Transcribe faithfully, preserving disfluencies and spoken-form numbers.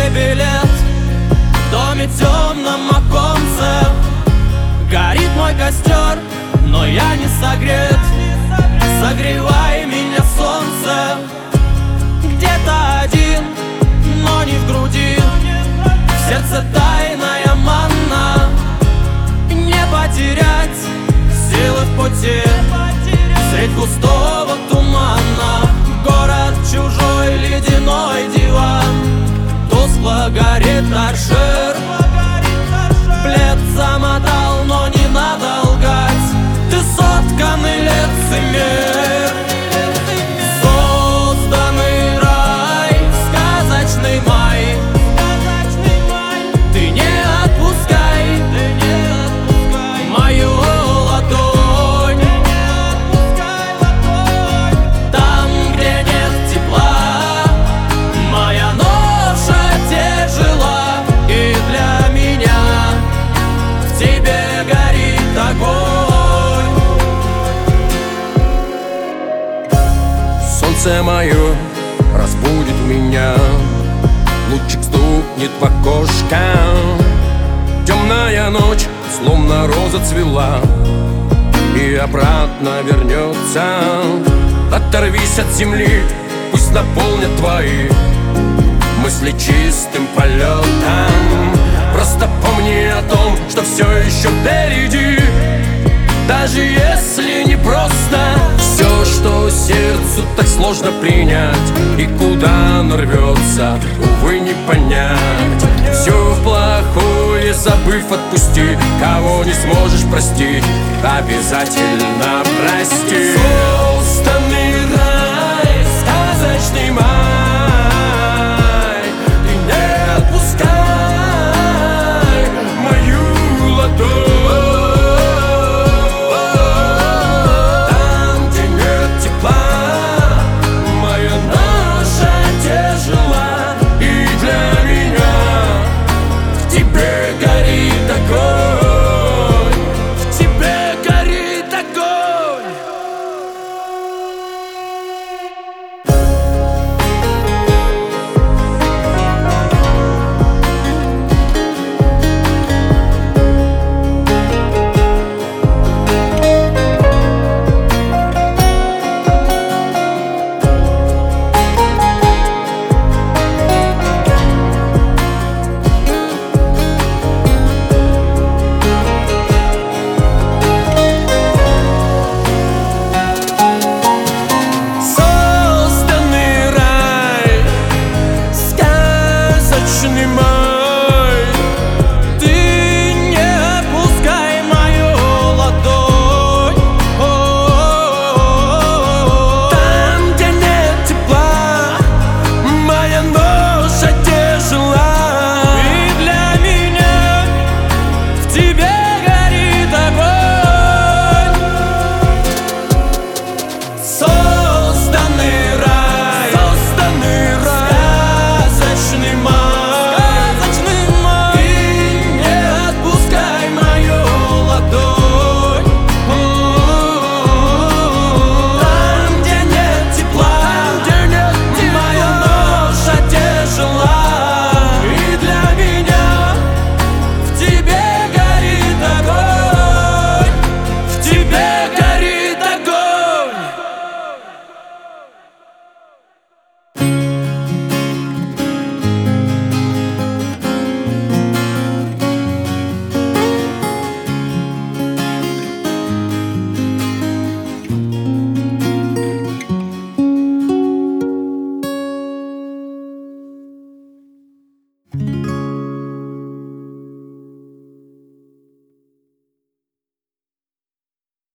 тебе билет. В доме темном оконце горит мой костер, но я не согрет. Согревай меня, солнце, где-то один, но не в груди. В сердце тайная манна, не потерять силы в пути. Средь густого тумана город чужой, ледяной диван. Тускло горит торшер, плед замотал, но не надо лгать. Ты сотканный лицемер, созданный рай, сказочный май. Ты не отпускай мою ладонь. Там, где нет тепла, моя ноша тяжела. И для меня в тебе горит огонь. Солнце мое разбудит меня, лучик стукнет в окошко. Темная ночь, словно роза цвела, и обратно вернется. Оторвись от земли, пусть наполнят твои мысли чистым полетом. Просто помни о том, что все еще впереди. Даже если не просто, все, что сердцу так сложно принять, и куда оно рвется, увы, не понять. Все плохое забыв, отпусти. Кого не сможешь простить, обязательно прости. Созданный